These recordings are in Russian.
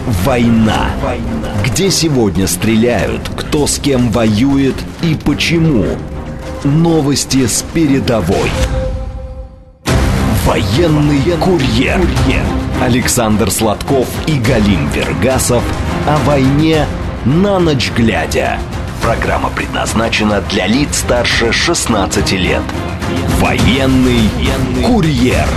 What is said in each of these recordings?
«Война». Где сегодня стреляют, кто с кем воюет и почему. Новости с передовой. Военный курьер. Александр Сладков и Галим Вергасов о войне на ночь глядя. Программа предназначена для лиц старше 16 лет. Военный курьер.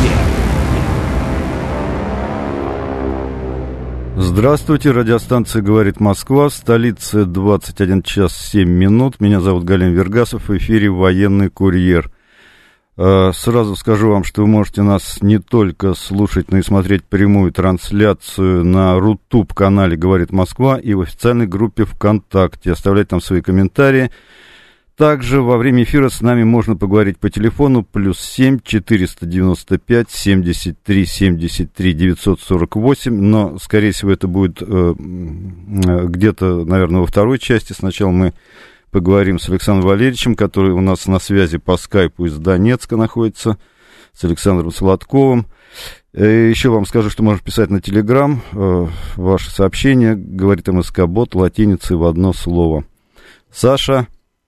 Здравствуйте, радиостанция «Говорит Москва», столица 21 час 7 минут. Меня зовут Галим Вергасов, в эфире «Военный курьер». Сразу скажу вам, что вы можете нас не только слушать, но и смотреть прямую трансляцию на Рутуб-канале «Говорит Москва» и в официальной группе ВКонтакте. Оставлять там свои комментарии. Также во время эфира с нами можно поговорить по телефону +7 495 73 73 948, но, скорее всего, это будет где-то, наверное, во второй части. Сначала мы поговорим с Александром Валерьевичем, который у нас на связи по скайпу из Донецка находится, с Александром Сладковым. Еще вам скажу, что можно писать на Телеграм ваши сообщения, говорит МСК-бот, латиницей в одно слово. Саша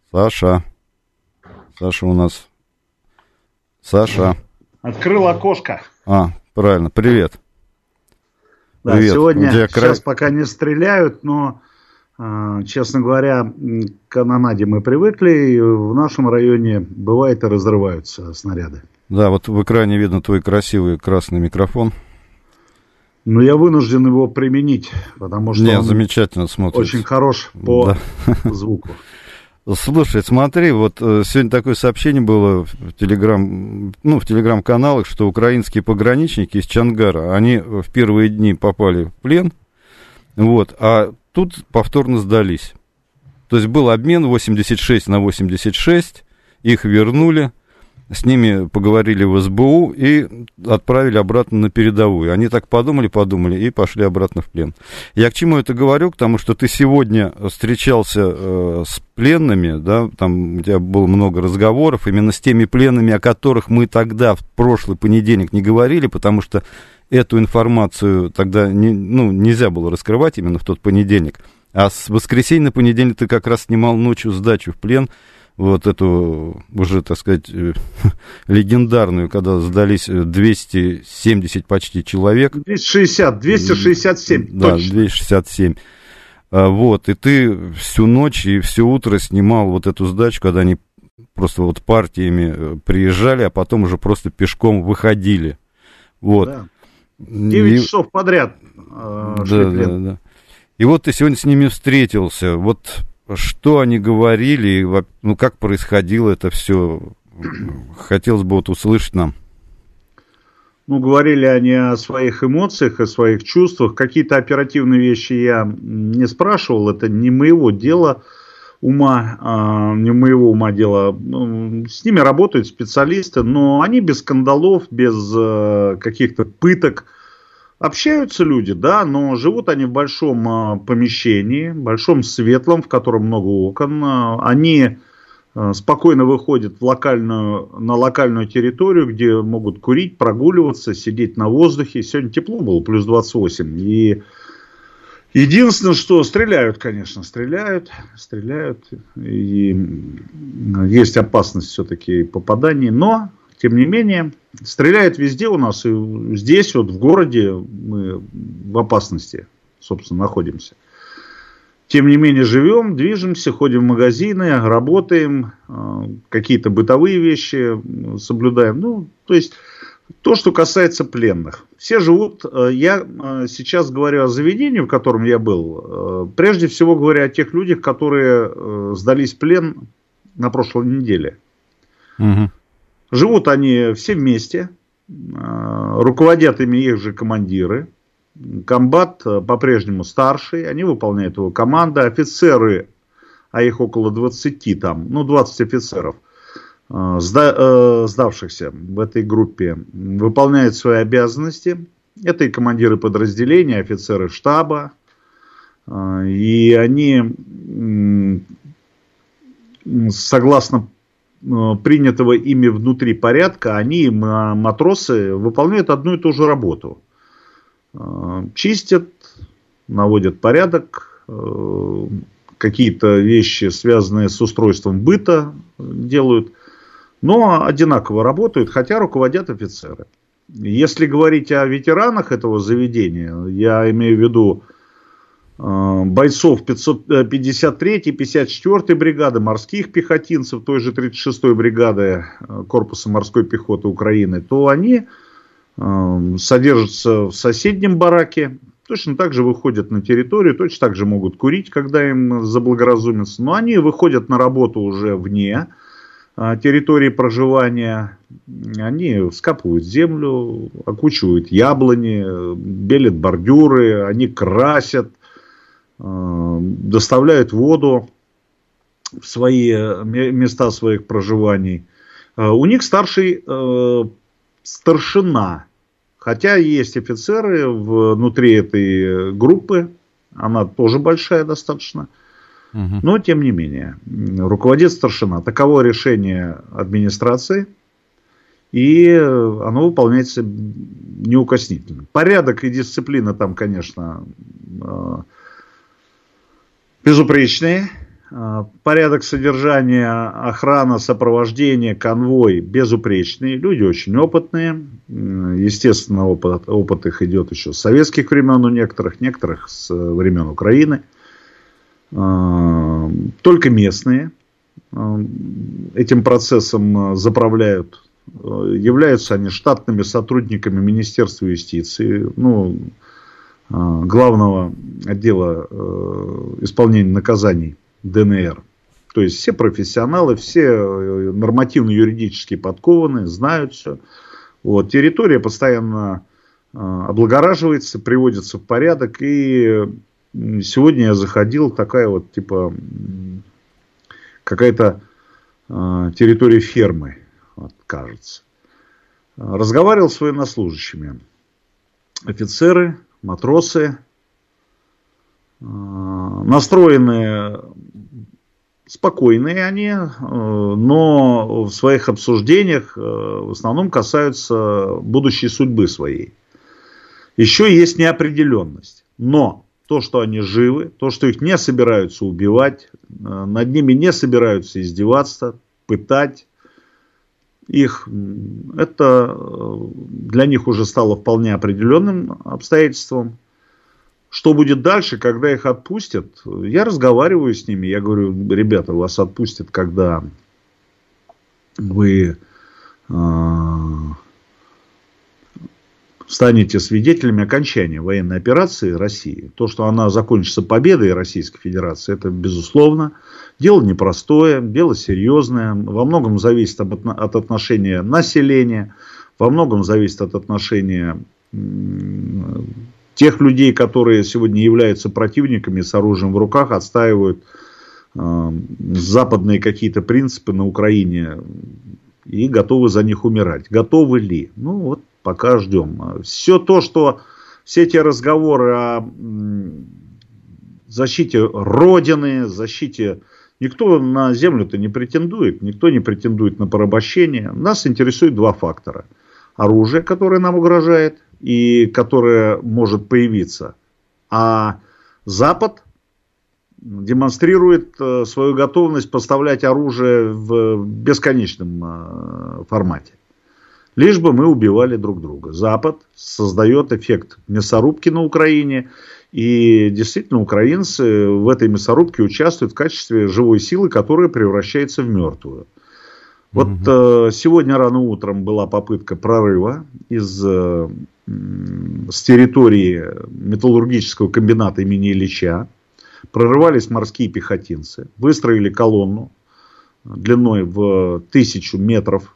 у нас. Саша. Открыл окошко. Правильно, привет. Да, привет. Сегодня, сейчас пока не стреляют, но, честно говоря, к канонаде мы привыкли, и в нашем районе бывает и разрываются снаряды. Да, вот в экране видно твой красивый красный микрофон. Но я вынужден его применить, потому что он замечательно смотрится. Очень хорош по звуку. Слушай, смотри, вот сегодня такое сообщение было в телеграм-каналах, что украинские пограничники из Чонгара, они в первые дни попали в плен, а тут повторно сдались. То есть был обмен 86 на 86, их вернули, с ними поговорили в СБУ и отправили обратно на передовую. Они так подумали и пошли обратно в плен. Я к чему это говорю? Потому что ты сегодня встречался с пленными, да, там у тебя было много разговоров, именно с теми пленными, о которых мы тогда, в прошлый понедельник, не говорили, потому что эту информацию тогда нельзя было раскрывать именно в тот понедельник. А с воскресенья на понедельник ты как раз снимал ночью сдачу в плен, вот эту уже, так сказать, легендарную, когда сдались 270 почти человек. 267. Да, точно. 267. И ты всю ночь и все утро снимал вот эту сдачу, когда они просто партиями приезжали, а потом уже просто пешком выходили. Да. 9 часов подряд. Да. И вот ты сегодня с ними встретился. Что они говорили, как происходило это все, хотелось бы услышать нам. Говорили они о своих эмоциях, о своих чувствах. Какие-то оперативные вещи я не спрашивал, это не моего дела, дело. С ними работают специалисты, но они без скандалов, без каких-то пыток. Общаются люди, да, но живут они в большом помещении, большом светлом, в котором много окон. Они спокойно выходят на локальную территорию, где могут курить, прогуливаться, сидеть на воздухе. Сегодня тепло было, плюс 28. И единственное, что стреляют, конечно, стреляют. И есть опасность все-таки попаданий, но... Тем не менее, стреляют везде у нас, и здесь, в городе, мы в опасности, собственно, находимся. Тем не менее, живем, движемся, ходим в магазины, работаем, какие-то бытовые вещи соблюдаем. То есть, то, что касается пленных. Все живут, я сейчас говорю о заведении, в котором я был, прежде всего говоря о тех людях, которые сдались в плен на прошлой неделе. Угу. Живут они все вместе, руководят ими их же командиры, комбат по-прежнему старший, они выполняют его команды, офицеры, а их около 20 там, 20 офицеров, сдавшихся в этой группе, выполняют свои обязанности. Это и командиры подразделений, офицеры штаба, и они, согласно принятого ими внутри порядка, они, матросы, выполняют одну и ту же работу. Чистят, наводят порядок, какие-то вещи, связанные с устройством быта, делают, но одинаково работают, хотя руководят офицеры. Если говорить о ветеранах этого заведения, я имею в виду бойцов 53-й, 54-й бригады, морских пехотинцев, той же 36-й бригады корпуса морской пехоты Украины, то они содержатся в соседнем бараке, точно так же выходят на территорию, точно так же могут курить, когда им заблагоразумится, но они выходят на работу уже вне территории проживания, они вскапывают землю, окучивают яблони, белят бордюры, они красят, доставляют воду в свои места своих проживаний. У них старший старшина, хотя есть офицеры внутри этой группы, она тоже большая достаточно, но тем не менее руководит старшина. Таково решение администрации, и оно выполняется неукоснительно. Порядок и дисциплина там, конечно, безупречные. Порядок содержания, охрана, сопровождение, конвой безупречные. Люди очень опытные. Естественно, опыт их идет еще с советских времен у некоторых с времен Украины. Только местные этим процессом заправляют. Являются они штатными сотрудниками Министерства юстиции, главного отдела исполнения наказаний ДНР. То есть все профессионалы, все нормативно-юридически подкованы, знают все. Вот, территория постоянно облагораживается, приводится в порядок. И сегодня я заходил, такая вот типа какая-то территория фермы, вот, кажется. Разговаривал с военнослужащими. Офицеры, матросы, настроены спокойные они, но в своих обсуждениях в основном касаются будущей судьбы своей. Еще есть неопределенность. Но то, что они живы, то, что их не собираются убивать, над ними не собираются издеваться, пытать их, это для них уже стало вполне определенным обстоятельством. Что будет дальше, когда их отпустят? Я разговариваю с ними, я говорю: ребята, вас отпустят, когда вы станете свидетелями окончания военной операции России. То, что она закончится победой Российской Федерации, это безусловно. Дело непростое, дело серьезное. Во многом зависит от отношения населения, во многом зависит от отношения тех людей, которые сегодня являются противниками с оружием в руках, отстаивают западные какие-то принципы на Украине и готовы за них умирать. Готовы ли? Ну вот, пока ждем. Все те разговоры о защите Родины, защите... Никто на землю-то не претендует, никто не претендует на порабощение. Нас интересует два фактора. Оружие, которое нам угрожает и которое может появиться. А Запад демонстрирует свою готовность поставлять оружие в бесконечном формате. Лишь бы мы убивали друг друга. Запад создает эффект мясорубки на Украине. И действительно, украинцы в этой мясорубке участвуют в качестве живой силы, которая превращается в мертвую. Вот сегодня рано утром была попытка прорыва с территории металлургического комбината имени Ильича. Прорывались морские пехотинцы, выстроили колонну длиной в 1000 метров.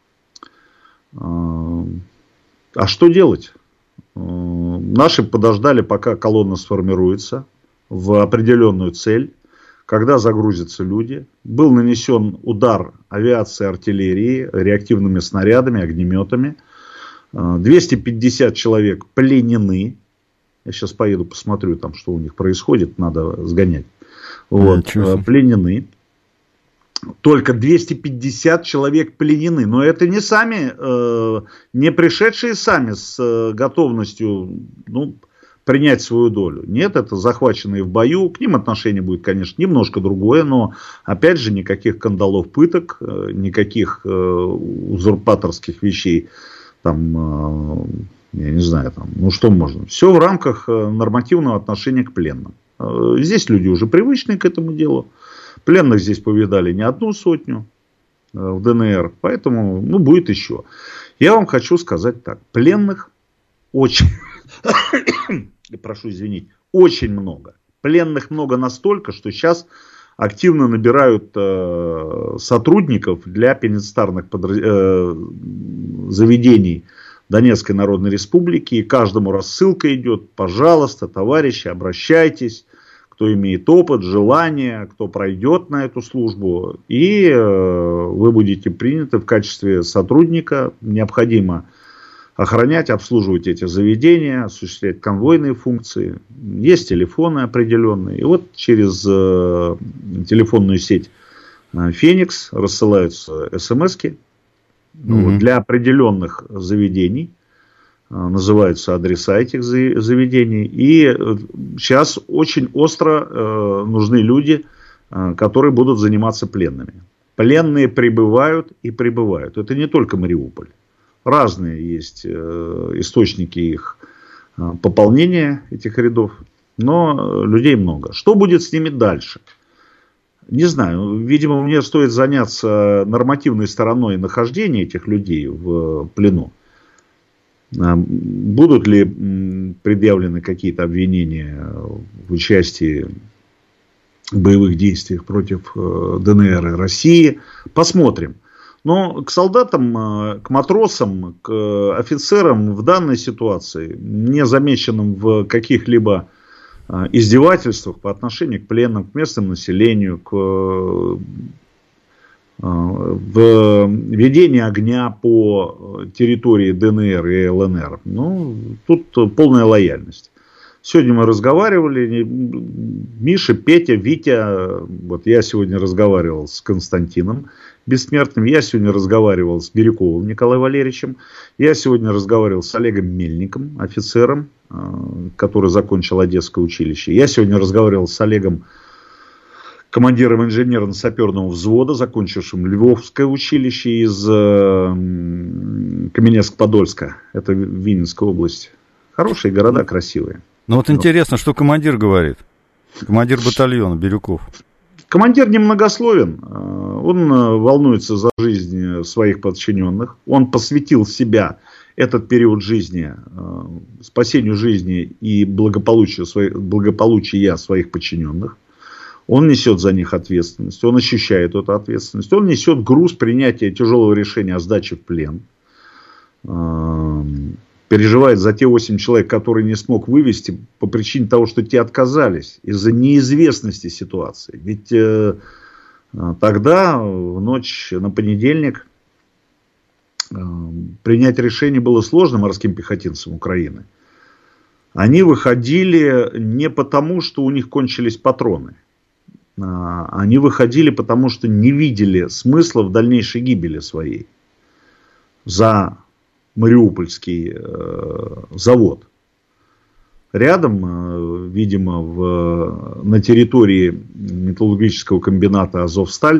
А что делать? Наши подождали, пока колонна сформируется в определенную цель, когда загрузятся люди. Был нанесен удар авиации, артиллерии, реактивными снарядами, огнеметами. 250 человек пленены. Я сейчас поеду посмотрю, там, что у них происходит, надо сгонять. Вот, пленены. Только 250 человек пленены. Но это не сами, не пришедшие сами с готовностью принять свою долю. Нет, это захваченные в бою. К ним отношение будет, конечно, немножко другое, но, опять же, никаких кандалов пыток, никаких узурпаторских вещей, там, я не знаю, там, ну что можно. Все в рамках нормативного отношения к пленным. Здесь люди уже привычны к этому делу. Пленных здесь повидали не одну сотню в ДНР, поэтому, ну, будет еще. Я вам хочу сказать так. Пленных очень, прошу извинить, очень много. Пленных много настолько, что сейчас активно набирают сотрудников для пенитенциарных заведений Донецкой Народной Республики. И каждому рассылка идет. Пожалуйста, товарищи, обращайтесь. Кто имеет опыт, желание, кто пройдет на эту службу. И вы будете приняты в качестве сотрудника. Необходимо охранять, обслуживать эти заведения, осуществлять конвойные функции. Есть телефоны определенные. И вот через телефонную сеть «Феникс» рассылаются смс-ки для определенных заведений. Называются адреса этих заведений. И сейчас очень остро нужны люди, которые будут заниматься пленными. Пленные прибывают и прибывают. Это не только Мариуполь. Разные есть источники их пополнения, этих рядов. Но людей много. Что будет с ними дальше? Не знаю. Видимо, мне стоит заняться нормативной стороной нахождения этих людей в плену. Будут ли предъявлены какие-то обвинения в участии в боевых действиях против ДНР и России? Посмотрим. Но к солдатам, к матросам, к офицерам в данной ситуации, не замеченным в каких-либо издевательствах по отношению к пленным, к местному населению, к в ведении огня по территории ДНР и ЛНР. Ну, тут полная лояльность. Сегодня мы разговаривали, Миша, Петя, Витя, вот я сегодня разговаривал с Константином Бессмертным, я сегодня разговаривал с Бирюковым Николаем Валерьевичем, я сегодня разговаривал с Олегом Мельником, офицером, который закончил Одесское училище, я сегодня разговаривал с Олегом, командиром инженерно-саперного взвода, закончившим Львовское училище из Каменецк-Подольска. Это Винницкая область. Хорошие города, красивые. Ну вот интересно, что командир говорит. Командир батальона Бирюков. Командир немногословен. Он волнуется за жизнь своих подчиненных. Он посвятил себя этот период жизни спасению жизни и благополучия своих подчиненных. Он несет за них ответственность, он ощущает эту ответственность, он несет груз принятия тяжелого решения о сдаче в плен, переживает за те 8 человек, которые не смог вывести по причине того, что те отказались из-за неизвестности ситуации. Ведь тогда, в ночь на понедельник, принять решение было сложно морским пехотинцам Украины. Они выходили не потому, что у них кончились патроны. Они выходили, потому что не видели смысла в дальнейшей гибели своей за Мариупольский завод. Рядом, видимо, на территории металлургического комбината «Азовсталь»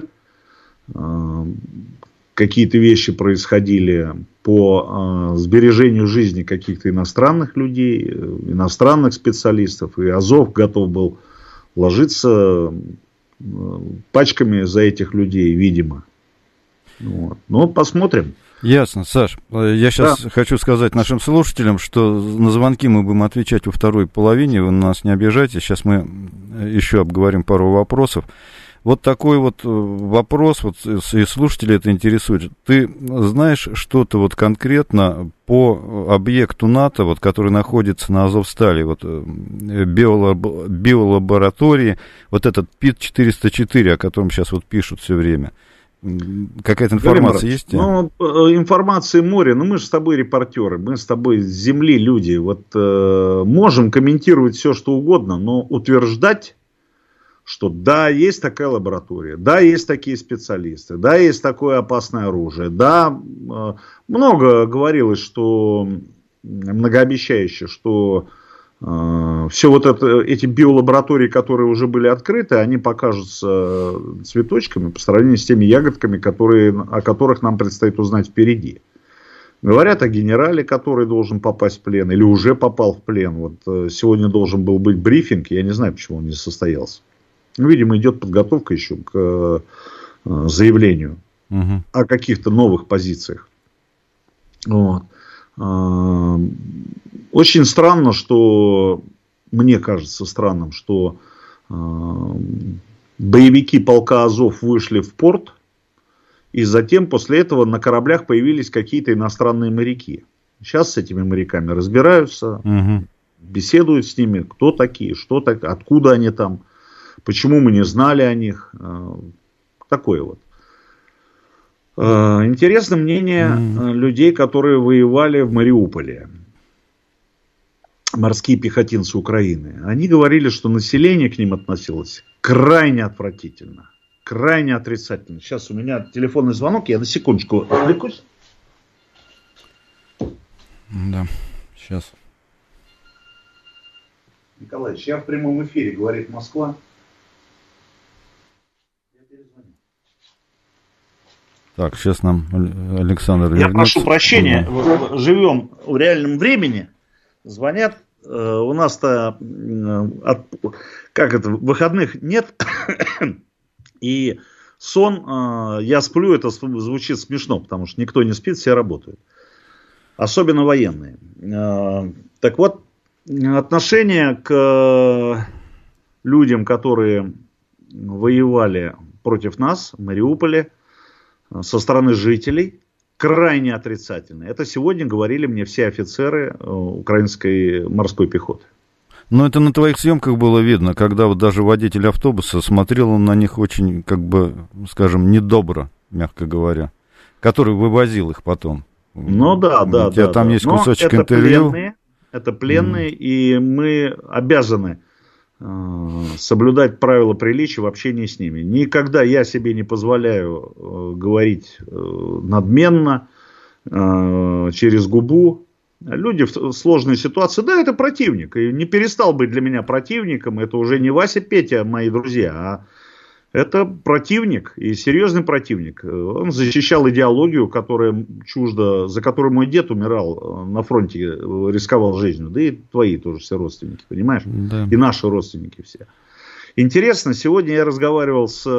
какие-то вещи происходили по сбережению жизни каких-то иностранных людей, иностранных специалистов. И Азов готов был ложиться пачками за этих людей, видимо. Вот. Ну, посмотрим. Ясно, Саш. Я сейчас хочу сказать нашим слушателям, что на звонки мы будем отвечать во второй половине. Вы на нас не обижайтесь. Сейчас мы еще обговорим пару вопросов. Вот такой вот вопрос, вот и слушатели это интересует. Ты знаешь что-то вот конкретно по объекту НАТО, вот, который находится на Азовстале, вот, биолаборатории, вот этот ПИТ-404, о котором сейчас вот пишут все время? Какая-то информация есть? Ну, информации море, но мы же с тобой репортеры, мы с тобой с земли люди. Вот можем комментировать все, что угодно, но утверждать, что да, есть такая лаборатория, да, есть такие специалисты, да, есть такое опасное оружие, да, много говорилось, что многообещающе, что Все вот это, эти биолаборатории, которые уже были открыты, они покажутся цветочками по сравнению с теми ягодками, о которых нам предстоит узнать впереди. Говорят о генерале, который должен попасть в плен, или уже попал в плен. Вот сегодня должен был быть брифинг, я не знаю, почему он не состоялся. Ну, видимо, идет подготовка еще к заявлению о каких-то новых позициях. Вот. Очень странно, что, мне кажется странным, что боевики полка Азов вышли в порт, и затем после этого на кораблях появились какие-то иностранные моряки. Сейчас с этими моряками разбираются, беседуют с ними, кто такие, что так, откуда они там, почему мы не знали о них. Такое вот. Интересно мнение людей, которые воевали в Мариуполе. Морские пехотинцы Украины. Они говорили, что население к ним относилось крайне отвратительно. Крайне отрицательно. Сейчас у меня телефонный звонок, я на секундочку отвлекусь. Да, сейчас. Николаевич, я в прямом эфире, говорит Москва. Так, сейчас нам Александр Я вернется. прошу прощения, живем в реальном времени. Звонят, у нас-то выходных нет. И сон, я сплю, это звучит смешно, потому что никто не спит, все работают. Особенно военные. Так вот, отношение к людям, которые воевали против нас в Мариуполе, со стороны жителей, крайне отрицательное. Это сегодня говорили мне все офицеры украинской морской пехоты. Но это на твоих съемках было видно, когда вот даже водитель автобуса смотрел на них очень, как бы, скажем, недобро, мягко говоря, который вывозил их потом. Ну да. У тебя там есть кусочек интервью. Это пленные, и мы обязаны соблюдать правила приличия в общении с ними. Никогда я себе не позволяю говорить надменно, через губу. Люди в сложной ситуации, да, это противник, и не перестал быть для меня противником, это уже не Вася, Петя, мои друзья, а это противник, и серьезный противник. Он защищал идеологию, которая чужда, за которую мой дед умирал на фронте, рисковал жизнью, да и твои тоже все родственники, понимаешь, да. И наши родственники все. Интересно, сегодня я разговаривал с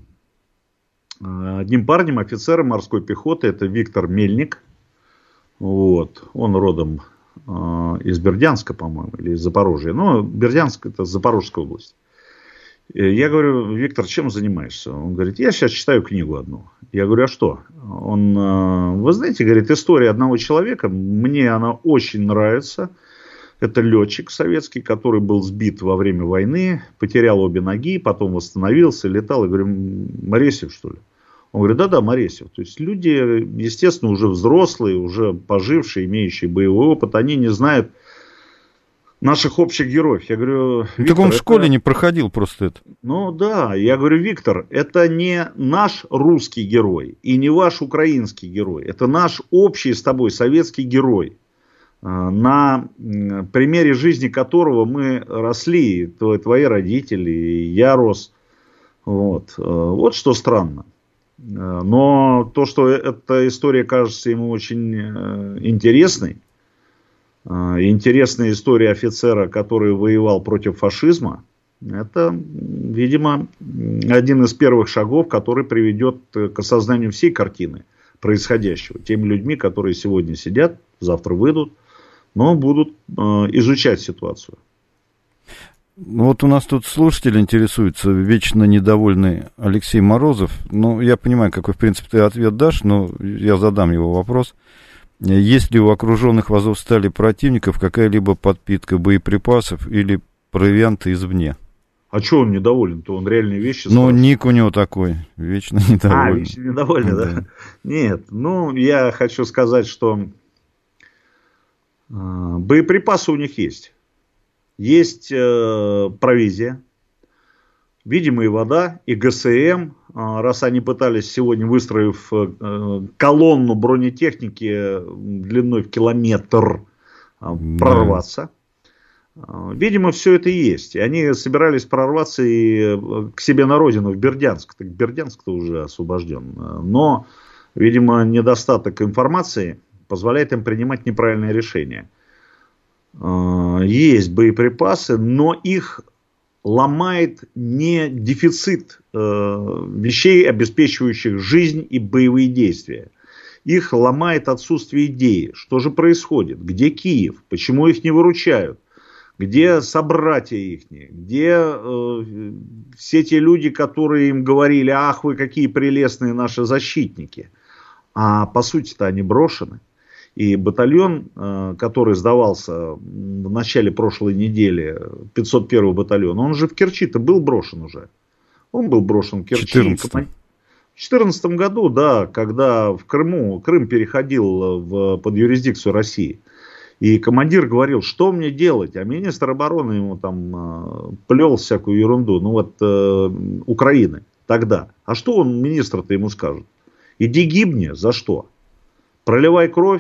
одним парнем, офицером морской пехоты, это Виктор Мельник. Вот. Он родом из Бердянска, по-моему, или из Запорожья. Но Бердянск — это Запорожская область. Я говорю: Виктор, чем занимаешься? Он говорит: я сейчас читаю книгу одну. Я говорю: а что? Он: вы знаете, говорит, история одного человека, мне она очень нравится. Это летчик советский, который был сбит во время войны, потерял обе ноги, потом восстановился, летал. Я говорю: Моресьев, что ли? Он говорит: да, Моресьев. То есть люди, естественно, уже взрослые, уже пожившие, имеющие боевой опыт, они не знают наших общих героев. Я говорю: Виктор, так он в школе не проходил просто это. Ну да, я говорю: Виктор, это не наш русский герой и не ваш украинский герой. Это наш общий с тобой советский герой, на примере жизни которого мы росли, твои родители, я рос. Вот что странно. Но то, что эта история кажется ему очень интересной, интересная история офицера, который воевал против фашизма, это, видимо, один из первых шагов, который приведет к осознанию всей картины происходящего. Теми людьми, которые сегодня сидят, завтра выйдут, но будут изучать ситуацию. Вот у нас тут слушатель интересуется, вечно недовольный Алексей Морозов. Ну, я понимаю, какой, в принципе, ты ответ дашь, но я задам его вопрос. Есть ли у окруженных в Азовстали противников какая-либо подпитка боеприпасов или провианта извне? А что он недоволен-то? Он реальные вещи Ну, ник у него такой, вечно недовольный. Вечно недовольный, да? Нет, я хочу сказать, что боеприпасы у них есть. Есть провизия, видимо, и вода, и ГСМ. Раз они пытались сегодня, выстроив колонну бронетехники длиной в километр, прорваться. Видимо, все это и есть. И они собирались прорваться и к себе на родину, в Бердянск. Так Бердянск-то уже освобожден. Но, видимо, недостаток информации позволяет им принимать неправильные решения. Есть боеприпасы, но их ломает не дефицит вещей, обеспечивающих жизнь и боевые действия. Их ломает отсутствие идеи. Что же происходит? Где Киев? Почему их не выручают? Где собратья их? Где все те люди, которые им говорили: ах, вы какие прелестные наши защитники? А по сути-то они брошены. И батальон, который сдавался в начале прошлой недели, 501 батальон, он же в Керчи-то был брошен уже. Он был брошен в Керчи. В 2014 году, да, когда в Крым переходил под юрисдикцию России. И командир говорил: что мне делать? А министр обороны ему там плел всякую ерунду. Ну вот Украины тогда. А что он, министр-то, ему скажет? Иди гибни. За что? Проливай кровь.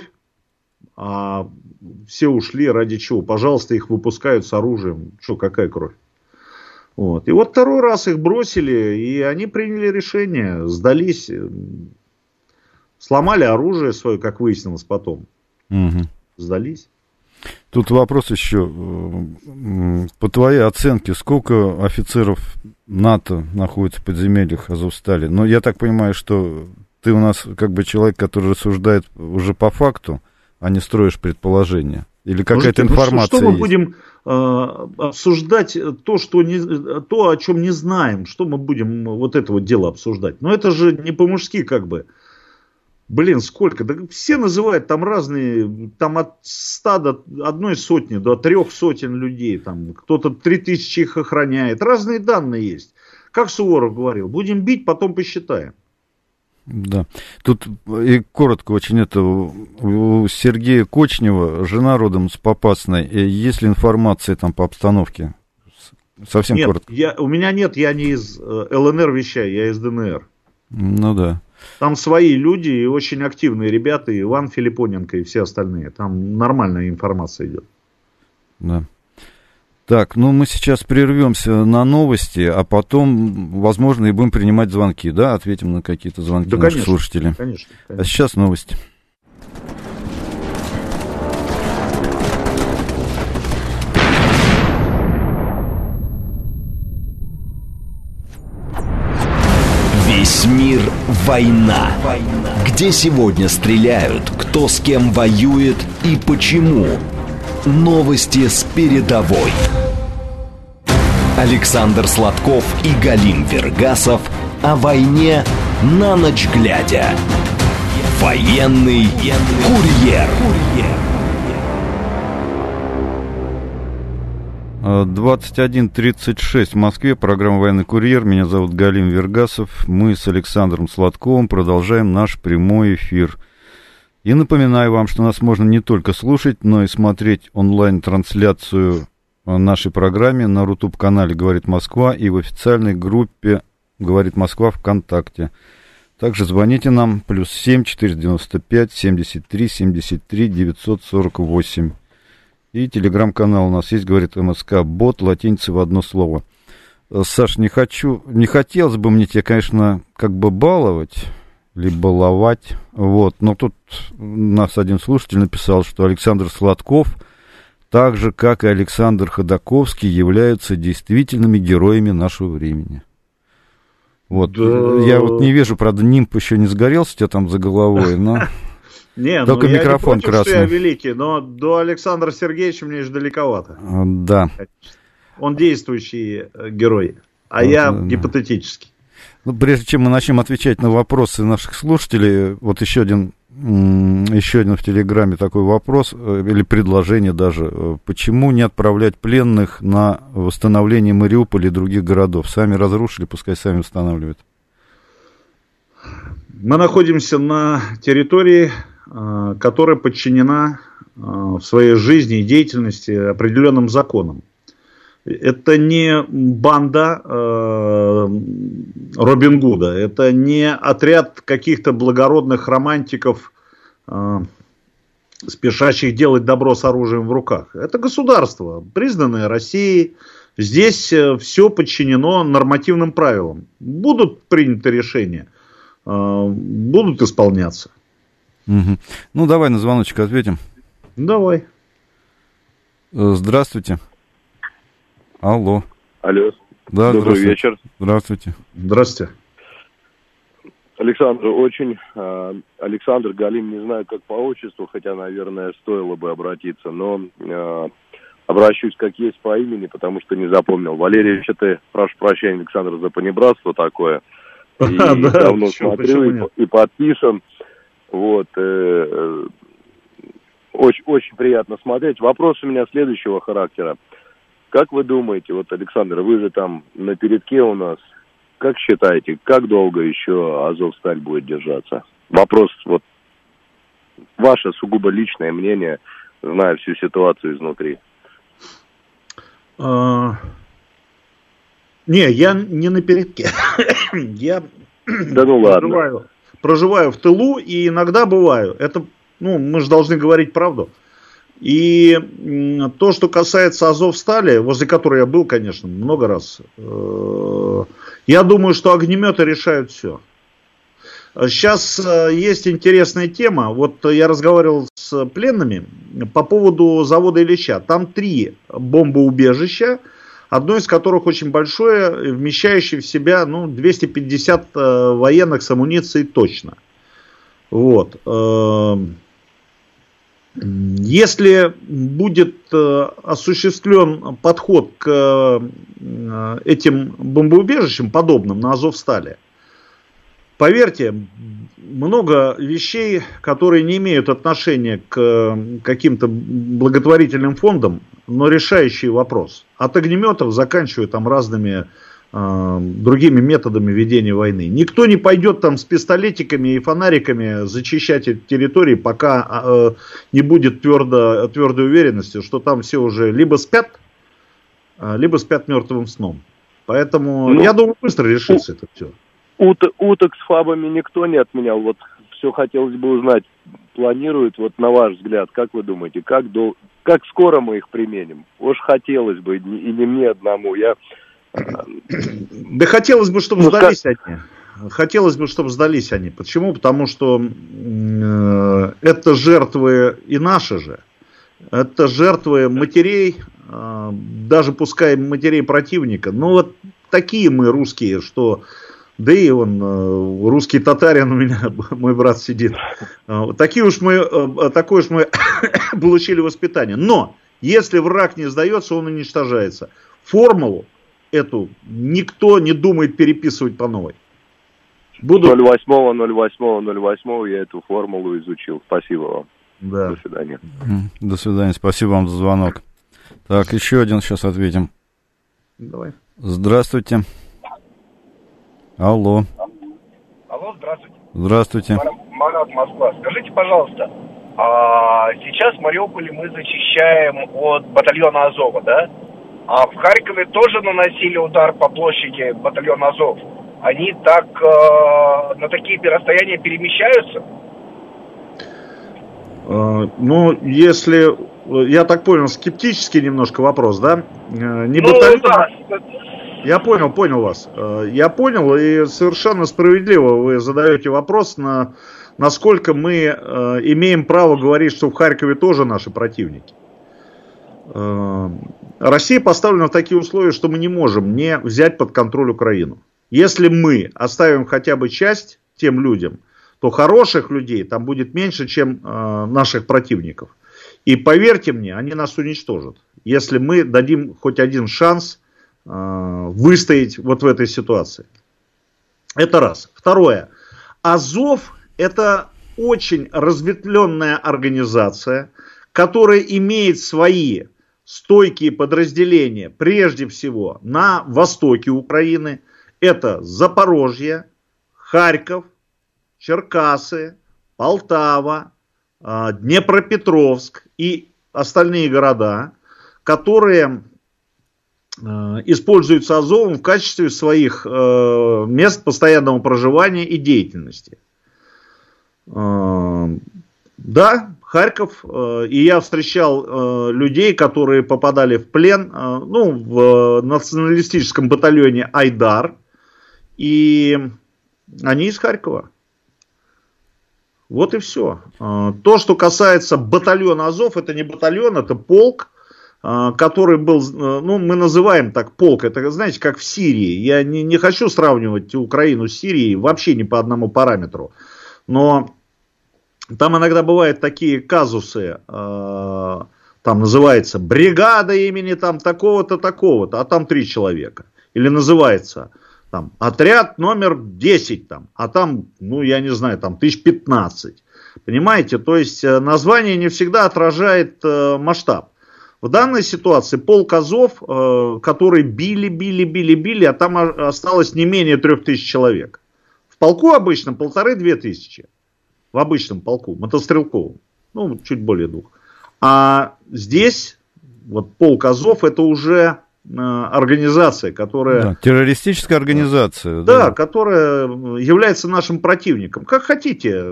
А все ушли ради чего? Пожалуйста, их выпускают с оружием. Что, какая кровь? Вот. И вот второй раз их бросили, и они приняли решение, сдались, сломали оружие свое, как выяснилось потом. Угу. Сдались. Тут вопрос еще. По твоей оценке, сколько офицеров НАТО находится в подземельях Азовстали? Ну, я так понимаю, что ты у нас как бы человек, который рассуждает уже по факту, а не строишь предположения. Или какая-то информация что мы будем обсуждать то, о чем не знаем? Что мы будем вот это вот дело обсуждать? Но это же не по-мужски как бы. Блин, сколько? Да все называют там разные, там от 100 до 1 сотни, до 3 сотен людей. Там кто-то 3000 их охраняет. Разные данные есть. Как Суворов говорил, будем бить, потом посчитаем. Да. Тут и коротко очень это. У Сергея Кочнева, жена родом с Попасной. Есть ли информация там по обстановке? Совсем нет, коротко. У меня нет, я не из ЛНР вещаю, я из ДНР. Ну да. Там свои люди и очень активные ребята, и Иван Филиппоненко, и все остальные. Там нормальная информация идет. Да. Так, ну мы сейчас прервемся на новости, а потом, возможно, и будем принимать звонки, да? Ответим на какие-то звонки да, наших слушателей. Конечно. А сейчас новости. Весь мир – война. Где сегодня стреляют, кто с кем воюет и почему? Новости с передовой. Александр Сладков и Галим Вергасов о войне на ночь глядя. Военный курьер. 21:36 в Москве, программа «Военный курьер». Меня зовут Галим Вергасов. Мы с Александром Сладковым продолжаем наш прямой эфир. И напоминаю вам, что нас можно не только слушать, но и смотреть онлайн-трансляцию нашей программе на Рутуб-канале «Говорит Москва» и в официальной группе «Говорит Москва» ВКонтакте. Также звоните нам +7 495 73 73 948. И телеграм-канал у нас есть, говорит МСК Бот, латиницей в одно слово. Саш, не хотелось бы мне тебя, конечно, как бы баловать, либо баловать, вот, но тут у нас один слушатель написал, что Александр Сладков, так же, как и Александр Ходаковский, являются действительными героями нашего времени. Вот, да. Я вот не вижу, правда, нимб еще не сгорелся у тебя там за головой, но... Не, только микрофон я не против, красный. Что я великий, но до Александра Сергеевича мне еще далековато. Да. Он действующий герой, а вот, я гипотетический. Ну, прежде чем мы начнем отвечать на вопросы наших слушателей, вот еще один в Телеграме такой вопрос, или предложение даже. Почему не отправлять пленных на восстановление Мариуполя и других городов? Сами разрушили, пускай сами восстанавливают. Мы находимся на территории, которая подчинена в своей жизни и деятельности определенным законам. Это не банда Робин Гуда, это не отряд каких-то благородных романтиков спешащих делать добро с оружием в руках. Это государство, признанное Россией. Здесь все подчинено нормативным правилам. Будут приняты решения, будут исполняться. Угу. Ну, давай на звоночек ответим. Давай. Здравствуйте. Алло. Алло. Да, добрый вечер. Здравствуйте. Здравствуйте. Александр, Александр Галим, не знаю, как по отчеству, хотя, наверное, стоило бы обратиться, но обращусь как есть по имени, потому что не запомнил. Валерий, ты, прошу прощения, Александр, за понебратство такое. И давно смотрю и подписан. Вот. Очень приятно смотреть. Вопрос у меня следующего характера. Как вы думаете, вот, Александр, вы же там на передке у нас, как считаете, как долго еще Азовсталь будет держаться? Вопрос, вот, ваше сугубо личное мнение, зная всю ситуацию изнутри. Не, я не на передке. Я да ну ладно. Проживаю в тылу и иногда бываю. Это, мы же должны говорить правду. И то, что касается Азовстали, возле которой я был, конечно, много раз, я думаю, что огнеметы решают все. Сейчас есть интересная тема. Вот я разговаривал с пленными по поводу завода Ильича. Там 3 бомбоубежища, одно из которых очень большое, вмещающее в себя 250 военных с амуницией точно. Вот. Если будет осуществлен подход к этим бомбоубежищам, подобным на Азовстале, поверьте, много вещей, которые не имеют отношения к каким-то благотворительным фондам, но решающий вопрос. От огнеметов заканчивая там разными другими методами ведения войны. Никто не пойдет там с пистолетиками и фонариками зачищать эти территории, пока не будет твердой уверенности, что там все уже либо спят мертвым сном. Поэтому я думаю, быстро решится это все. Уток с фабами никто не отменял. Вот все хотелось бы узнать, планируют, вот на ваш взгляд, как вы думаете, как скоро мы их применим? Уж хотелось бы, и не мне одному, Да хотелось бы, чтобы сдались они. Хотелось бы, чтобы сдались они. Почему? Потому что это жертвы и наши же. Это жертвы матерей, даже пускай матерей противника. Но вот такие мы русские, что... Да и русский татарин у меня, мой брат сидит. Такое уж мы получили воспитание. Но, если враг не сдается, он уничтожается. Формулу эту никто не думает переписывать по новой. 08.08.08 я эту формулу изучил. Спасибо вам. Да. До свидания. До свидания. Спасибо вам за звонок. Так, еще один сейчас ответим. Давай. Здравствуйте. Алло. Алло, здравствуйте. Здравствуйте. Марат, Москва. Скажите, пожалуйста, сейчас в Мариуполе мы зачищаем от батальона Азова, да? А в Харькове тоже наносили удар по площади батальона Азов. Они так на такие расстояния перемещаются? Если, я так понял, скептический немножко вопрос, да? Не батальон... Да. Я понял вас. Я понял, и совершенно справедливо вы задаете вопрос, насколько мы имеем право говорить, что в Харькове тоже наши противники. Россия поставлена в такие условия, что мы не можем не взять под контроль Украину. Если мы оставим хотя бы часть тем людям, то хороших людей там будет меньше, чем наших противников. И поверьте мне, они нас уничтожат, если мы дадим хоть один шанс выстоять вот в этой ситуации. Это раз. Второе. Азов — это очень разветвленная организация, которая имеет свои стойкие подразделения, прежде всего, на востоке Украины. Это Запорожье, Харьков, Черкассы, Полтава, Днепропетровск и остальные города, которые используются Азовом в качестве своих мест постоянного проживания и деятельности. Да, Харьков, и я встречал людей, которые попадали в плен, в националистическом батальоне «Айдар», и они из Харькова. Вот и все. То, что касается батальона «Азов», это не батальон, это полк, который был, мы называем так полк, это, знаете, как в Сирии. Я не хочу сравнивать Украину с Сирией вообще ни по одному параметру, но там иногда бывают такие казусы, там называется бригада имени там такого-то, такого-то, а там 3 человека. Или называется там отряд номер 10, там, а там, я не знаю, там 1015. Понимаете, то есть название не всегда отражает масштаб. В данной ситуации полк Азов, который били, а там осталось не менее 3000 человек. В полку обычно 1500-2000. В обычном полку, мотострелковом. Чуть более 2. А здесь, вот полк Азов, это уже организация, которая... Да, террористическая организация. Да, которая является нашим противником. Как хотите.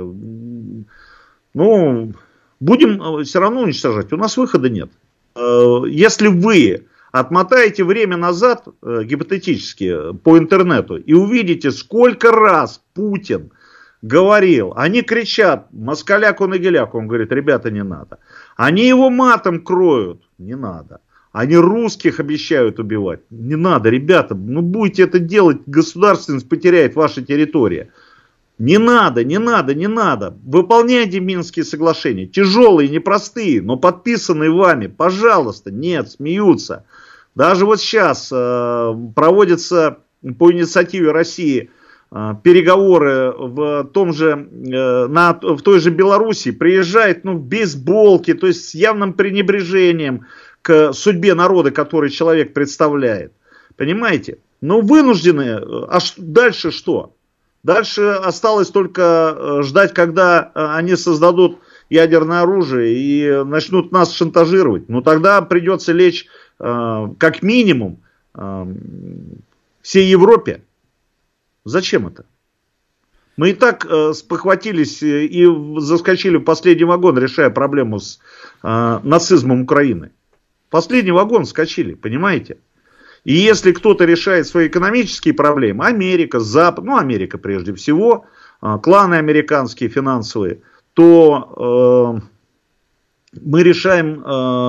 Будем все равно уничтожать. У нас выхода нет. Если вы отмотаете время назад, гипотетически, по интернету, и увидите, сколько раз Путин говорил, они кричат, москаляку на геляку, он говорит, ребята, не надо. Они его матом кроют, не надо. Они русских обещают убивать, не надо, ребята, будете это делать, государственность потеряет ваша территория. Не надо. Выполняйте Минские соглашения. Тяжелые, непростые, но подписанные вами. Пожалуйста. Нет, смеются. Даже вот сейчас проводятся по инициативе России переговоры в той же Белоруссии. Приезжает в бейсболке, то есть с явным пренебрежением к судьбе народа, который человек представляет. Понимаете? Вынуждены. А дальше что? Дальше осталось только ждать, когда они создадут ядерное оружие и начнут нас шантажировать. Тогда придется лечь как минимум всей Европе. Зачем это? Мы и так спохватились и заскочили в последний вагон, решая проблему с нацизмом Украины. Последний вагон скочили, понимаете? И если кто-то решает свои экономические проблемы, Америка, Запад, Америка прежде всего, кланы американские, финансовые, то мы решаем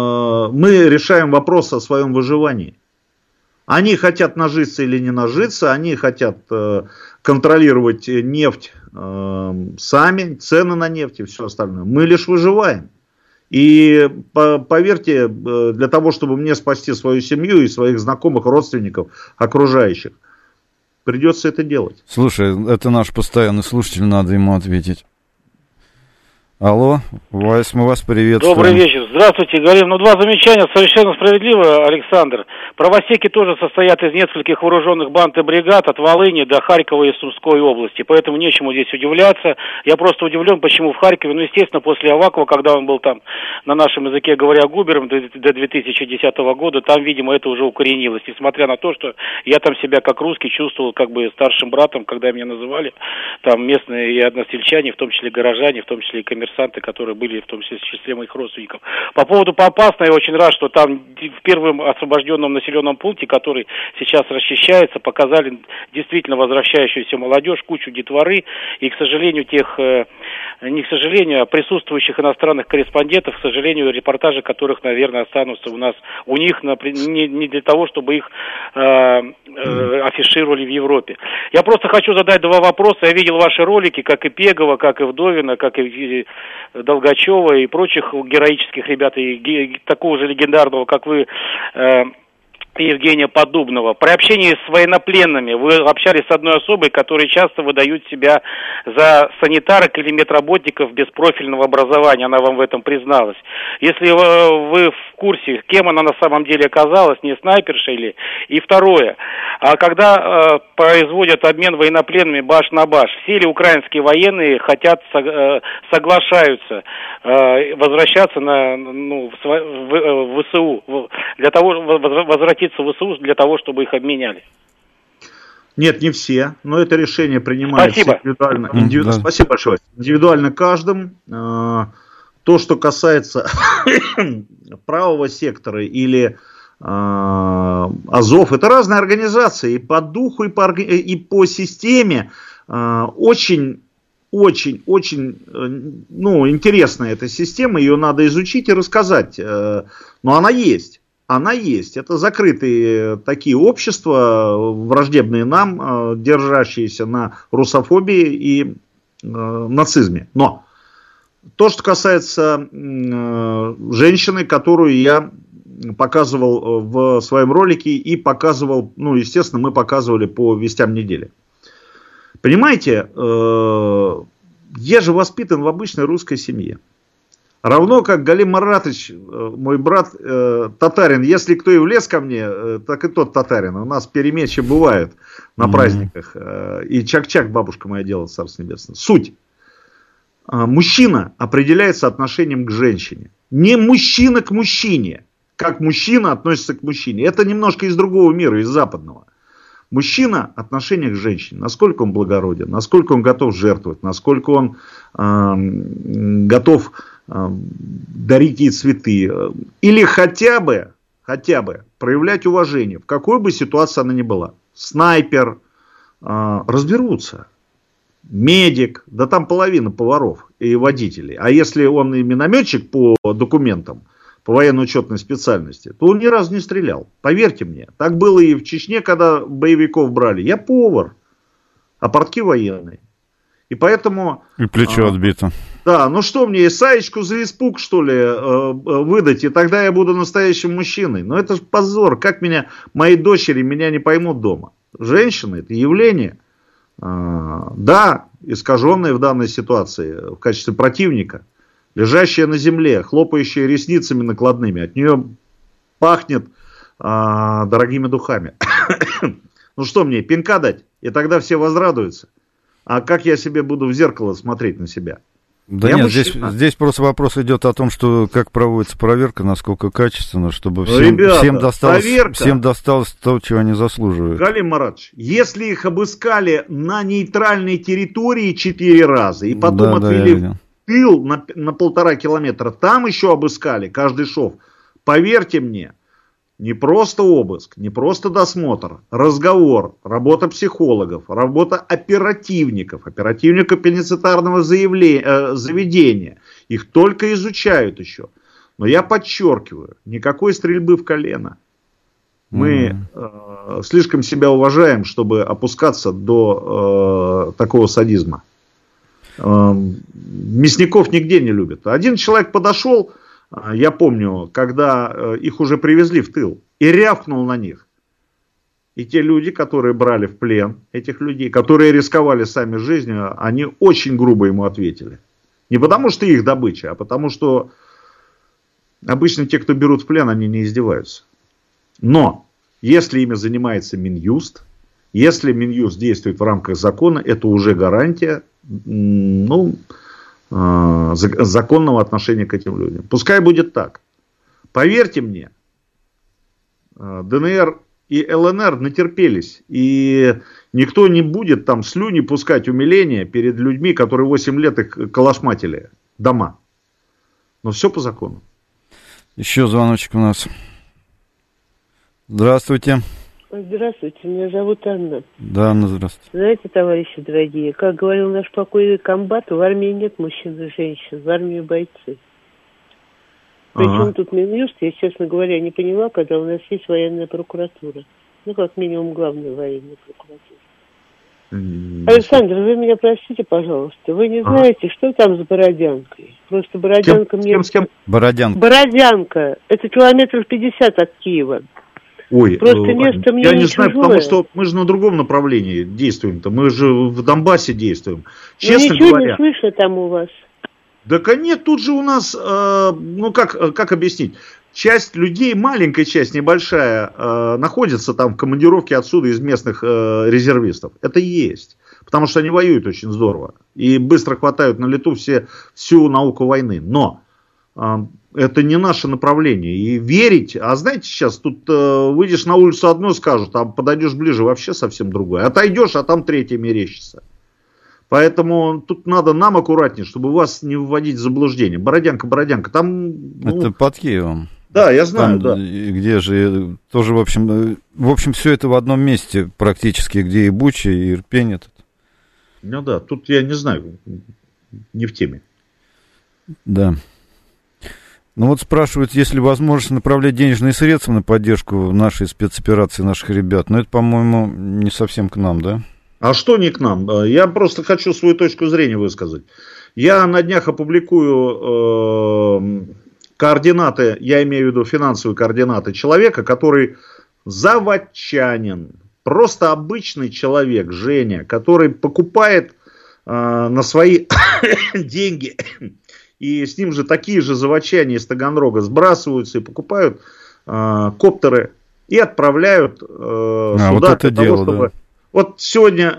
вопрос о своем выживании. Они хотят нажиться или не нажиться, они хотят контролировать нефть сами, цены на нефть и все остальное. Мы лишь выживаем. И поверьте, для того, чтобы мне спасти свою семью и своих знакомых, родственников, окружающих, придется это делать. Слушай, это наш постоянный слушатель, надо ему ответить. Алло, мы вас приветствуем. Добрый вечер. Здравствуйте, Галин. 2 замечания. Совершенно справедливо, Александр. Правосеки тоже состоят из нескольких вооруженных банд и бригад от Волыни до Харькова и Сумской области. Поэтому нечему здесь удивляться. Я просто удивлен, почему в Харькове, естественно, после Авакова, когда он был там, на нашем языке говоря, губером до 2010 года, там, видимо, это уже укоренилось. Несмотря на то, что я там себя как русский чувствовал как бы старшим братом, когда меня называли там местные и односельчане, в том числе горожане, в том числе и коммерсанты, которые были в том числе моих родственников. По поводу Попасной, я очень рад, что там в первом освобожденном населенном пункте, который сейчас расчищается, показали действительно возвращающуюся молодежь, кучу детворы, и, к сожалению, присутствующих иностранных корреспондентов, к сожалению, репортажи которых, наверное, останутся у них не для того, чтобы их афишировали в Европе. Я просто хочу задать 2 вопроса. Я видел ваши ролики, как и Пегова, как и Вдовина, как и Долгачева и прочих героических ребят, и такого же легендарного, как вы, Евгения Поддубного. При общении с военнопленными вы общались с одной особой, которые часто выдают себя за санитарок или медработников без профильного образования. Она вам в этом призналась. Если вы в курсе, кем она на самом деле оказалась, не снайперша или... И второе. А когда производят обмен военнопленными баш на баш, все ли украинские военные соглашаются возвращаться в ВСУ, для того, возвратиться в ВСУ для того, чтобы их обменяли? Нет, не все, но это решение принимается индивидуально. Спасибо большое. Индивидуально каждым. То, что касается правого сектора или Азов, это разные организации. И по духу, и по системе очень интересная эта система. Ее надо изучить и рассказать. Но она есть. Она есть. Это закрытые такие общества, враждебные нам, держащиеся на русофобии и нацизме. Но то, что касается женщины, которую я показывал в своем ролике и показывал, естественно, мы показывали по вестям недели. Понимаете, я же воспитан в обычной русской семье. Равно как Галим Маратович, мой брат татарин, если кто и влез ко мне, так и тот татарин. У нас перемечи бывают на праздниках. И чак-чак бабушка моя делала, Царство Небесное. Суть. Мужчина определяется отношением к женщине. Не мужчина к мужчине. Как мужчина относится к мужчине. Это немножко из другого мира, из западного. Мужчина – отношение к женщине. Насколько он благороден, насколько он готов жертвовать, насколько он готов дарить ей цветы. Или хотя бы проявлять уважение, в какой бы ситуации она ни была. Снайпер, разберутся. Медик, да там половина поваров и водителей. А если он и минометчик по документам, по военно-учетной специальности, то он ни разу не стрелял. Поверьте мне. Так было и в Чечне, когда боевиков брали. Я повар, а портки военные. И поэтому... И плечо отбито. Да, ну что мне, Исаечку за испуг, что ли, выдать, и тогда я буду настоящим мужчиной. Но это же позор. Как мои дочери меня не поймут дома. Женщины — это явление, да, искаженное в данной ситуации в качестве противника. Лежащая на земле, хлопающая ресницами накладными. От нее пахнет дорогими духами. Ну что мне, пинка дать? И тогда все возрадуются. А как я себе буду в зеркало смотреть на себя? Да нет, здесь просто вопрос идет о том, что как проводится проверка, насколько качественно, чтобы всем досталось то, чего они заслуживают. Галим Маратович, если их обыскали на нейтральной территории 4 раза, и потом отвели в тыл на 1,5 километра, там еще обыскали каждый шов, поверьте мне, не просто обыск, не просто досмотр, разговор, работа психологов, работа оперативников пеницитарного заведения. Их только изучают еще. Но я подчеркиваю, никакой стрельбы в колено. Мы слишком себя уважаем, чтобы опускаться до такого садизма. Мясников нигде не любят. Один человек подошел, я помню, когда их уже привезли в тыл, и рявкнул на них. И те люди, которые брали в плен этих людей, которые рисковали сами жизнью, они очень грубо ему ответили. Не потому что их добыча, а потому что обычно те, кто берут в плен, они не издеваются. Но если ими занимается Минюст, если Минюст действует в рамках закона, это уже гарантия законного отношения к этим людям. Пускай будет так. Поверьте мне, ДНР и ЛНР натерпелись. И никто не будет там слюни пускать умиления перед людьми, которые 8 лет их калашматили дома. Но все по закону. Еще звоночек у нас. Здравствуйте. Здравствуйте, меня зовут Анна. Да, Анна, здравствуйте. Знаете, товарищи дорогие, как говорил наш покойный комбат, в армии нет мужчин и женщин, в армии бойцы. Причем тут Минюст, я, честно говоря, не поняла, когда у нас есть военная прокуратура. Ну, как минимум, главная военная прокуратура. Александр, вы меня простите, пожалуйста, вы не знаете, что там с Бородянкой? Просто Бородянка с кем? Бородянка. Это километров 50 от Киева. Ой, просто место мне я не знаю, чужое. Потому что мы же на другом направлении действуем-то. Мы же в Донбассе действуем. Честно ничего говоря. Не слышно там у вас. Да нет, тут же у нас, как объяснить, часть людей, маленькая часть, небольшая, находится там в командировке отсюда из местных резервистов. Это есть. Потому что они воюют очень здорово. И быстро хватают на лету всю науку войны. Но это не наше направление. И верить, а знаете, сейчас тут выйдешь на улицу одно скажут, а подойдешь ближе вообще совсем другое. Отойдешь, а там третье мерещится. Поэтому тут надо нам аккуратнее, чтобы вас не вводить в заблуждение. Бородянка, там... Это под Киевом. Да, я знаю, там, да. Где же тоже, в общем, все это в одном месте практически, где и Буча, и Ирпень этот. Ну да, тут я не знаю, не в теме. Да. Ну вот спрашивают, есть ли возможность направлять денежные средства на поддержку нашей спецоперации наших ребят. Но это, по-моему, не совсем к нам, да? А что не к нам? Я просто хочу свою точку зрения высказать. Я на днях опубликую координаты, я имею в виду финансовые координаты человека, который заводчанин, просто обычный человек, Женя, который покупает на свои деньги, и с ним же такие же заводчане из Таганрога сбрасываются и покупают коптеры и отправляют сюда вот это для того, дело, чтобы... Да. Вот сегодня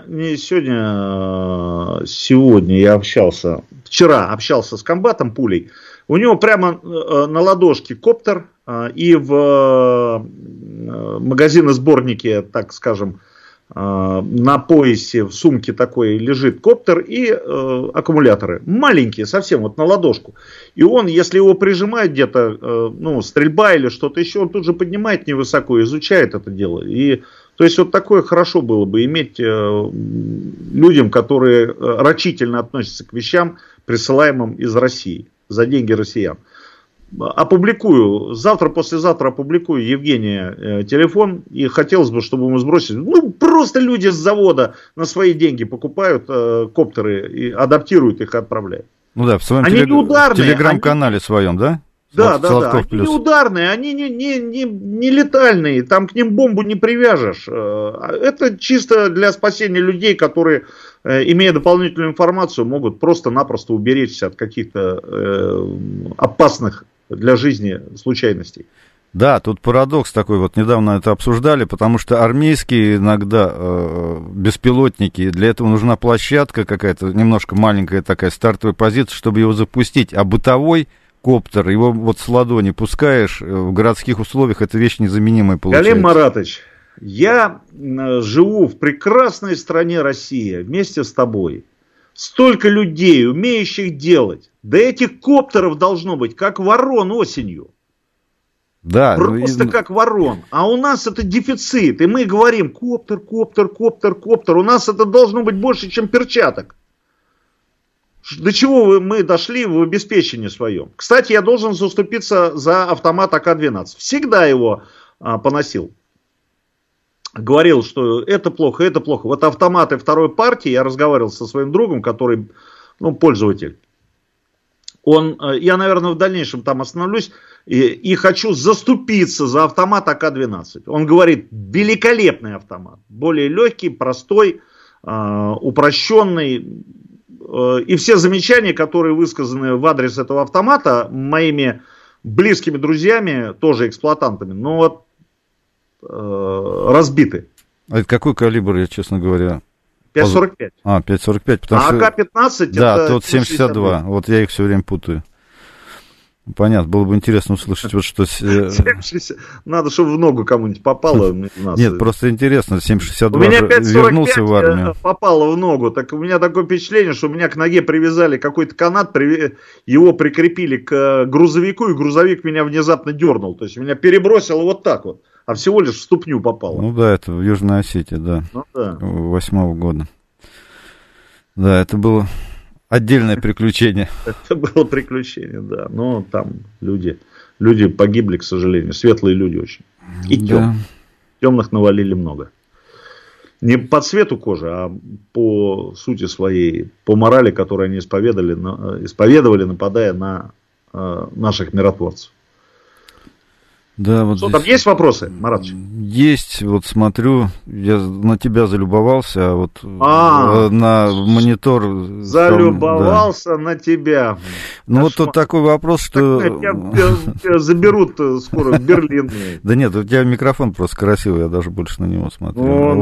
я вчера общался с комбатом Пулей. У него прямо на ладошке коптер, и в магазине-сборнике, так скажем, на поясе, в сумке такой лежит коптер и аккумуляторы. Маленькие, совсем вот на ладошку. И он, если его прижимает где-то, стрельба или что-то еще, он тут же поднимает невысоко, изучает это дело. И, то есть вот такое хорошо было бы иметь людям, которые рачительно относятся к вещам, присылаемым из России, за деньги россиян. Опубликую, завтра-послезавтра опубликую Евгения телефон, и хотелось бы, чтобы мы сбросили. Просто люди с завода на свои деньги покупают коптеры, и адаптируют их и отправляют. Ну да, в своем телеграм-канале своем, да? Да. Они не ударные, они не летальные, там к ним бомбу не привяжешь. Это чисто для спасения людей, которые, имея дополнительную информацию, могут просто-напросто уберечься от каких-то опасных для жизни случайностей. Да, тут парадокс такой, вот недавно это обсуждали, потому что армейские иногда беспилотники, для этого нужна площадка какая-то, немножко маленькая такая стартовая позиция, чтобы его запустить, а бытовой коптер, его вот с ладони пускаешь, в городских условиях эта вещь незаменимая получается. Галим Маратович, я живу в прекрасной стране Россия вместе с тобой. Столько людей, умеющих делать. Да этих коптеров должно быть, как ворон осенью. Да, просто как ворон. А у нас это дефицит. И мы говорим, коптер. У нас это должно быть больше, чем перчаток. До чего мы дошли в обеспечении своем. Кстати, я должен заступиться за автомат АК-12. Всегда его поносил. Говорил, что это плохо. Вот автоматы второй партии, я разговаривал со своим другом, который, пользователь. Я, наверное, в дальнейшем там остановлюсь и хочу заступиться за автомат АК-12. Он говорит, великолепный автомат. Более легкий, простой, упрощенный. И все замечания, которые высказаны в адрес этого автомата моими близкими друзьями, тоже эксплуатантами, разбиты. А это какой калибр, я, честно говоря? 5,45. 5,45, потому что... АК-15 да, это... тот 7,62, вот я их все время путаю. Понятно, было бы интересно услышать, вот что... 7,60. Надо, чтобы в ногу кому-нибудь попало. Нет, просто интересно, 7,62 у меня вернулся в армию. Попало в ногу, так у меня такое впечатление, что у меня к ноге привязали какой-то канат, его прикрепили к грузовику, и грузовик меня внезапно дернул. То есть меня перебросило вот так вот, а всего лишь в ступню попало. Ну да, это в Южной Осетии, да, 2008 года. Да, это было... отдельное приключение. Это было приключение, да. Но там люди погибли, к сожалению. Светлые люди очень. И темных навалили много. Не по цвету кожи, а по сути своей, по морали, которую они исповедовали, нападая на наших миротворцев. Да, вот что, здесь... там есть вопросы, Маратович? Есть, вот смотрю, я на тебя залюбовался, а вот на монитор... Залюбовался на тебя. Ну вот тут такой вопрос, что... Тебя заберут скоро в Берлин. Да нет, у тебя микрофон просто красивый, я даже больше на него смотрю.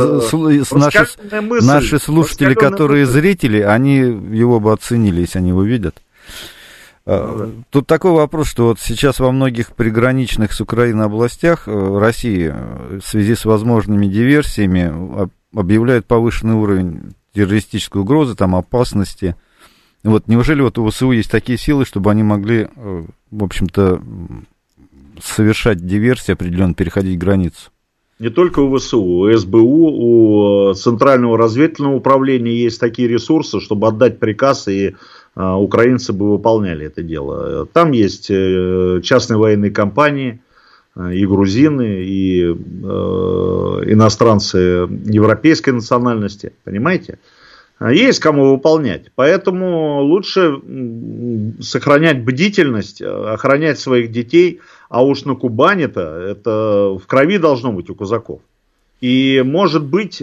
Наши слушатели, которые зрители, они его бы оценили, если они его видят. Тут такой вопрос, что вот сейчас во многих приграничных с Украиной областях России в связи с возможными диверсиями объявляют повышенный уровень террористической угрозы, там, опасности. Вот, неужели вот у ВСУ есть такие силы, чтобы они могли, в общем-то, совершать диверсии, определенно переходить границу? Не только у ВСУ, у СБУ, у Центрального разведывательного управления есть такие ресурсы, чтобы отдать приказ, и украинцы бы выполняли это дело. Там есть частные военные компании, и грузины, и иностранцы европейской национальности, понимаете? Есть кому выполнять. Поэтому лучше сохранять бдительность, охранять своих детей. А уж на Кубани-то это в крови должно быть у казаков. И может быть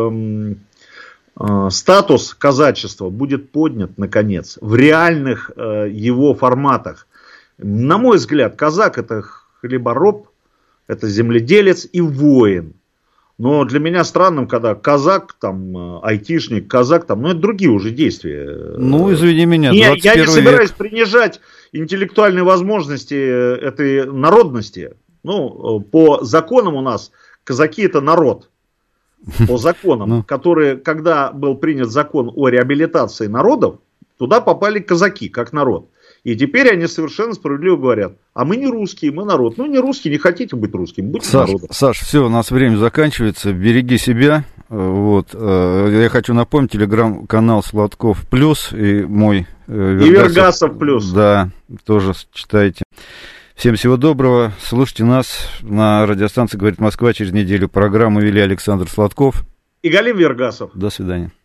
статус казачества будет поднят наконец в реальных его форматах. На мой взгляд, казак это хлебороб, это земледелец и воин. Но для меня странным, когда казак, там, айтишник, казак, там, ну, это другие уже действия. Ну, извини меня, я не собираюсь принижать интеллектуальные возможности этой народности. Ну, по законам у нас казаки это народ. По законам, которые, когда был принят закон о реабилитации народов, туда попали казаки, как народ. И теперь они совершенно справедливо говорят, а мы не русские, мы народ. Ну, не русские, не хотите быть русским, будьте народом. Саш, все, у нас время заканчивается, береги себя. Вот. Я хочу напомнить, телеграм-канал Сладков Плюс и мой Вергасов Плюс. Да, тоже читайте. Всем всего доброго. Слушайте нас на радиостанции «Говорит Москва». Через неделю программу вели Александр Сладков и Галим Вергасов. До свидания.